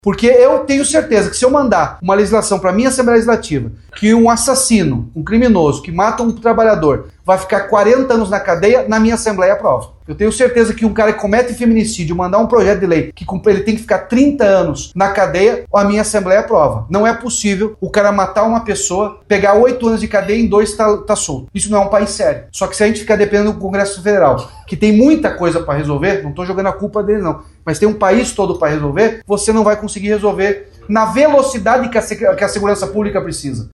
Porque eu tenho certeza que se eu mandar uma legislação para a minha Assembleia Legislativa, que um assassino, um criminoso que mata um trabalhador vai ficar 40 anos na cadeia, na minha Assembleia aprova. Eu tenho certeza que um cara que comete feminicídio, mandar um projeto de lei que ele tem que ficar 30 anos na cadeia, a minha Assembleia aprova. Não é possível o cara matar uma pessoa, pegar 8 anos de cadeia e em 2 tá solto. Isso não é um país sério. Só que se a gente ficar dependendo do Congresso Federal, que tem muita coisa para resolver, não estou jogando a culpa dele não, mas tem um país todo para resolver, você não vai conseguir resolver na velocidade que a segurança pública precisa.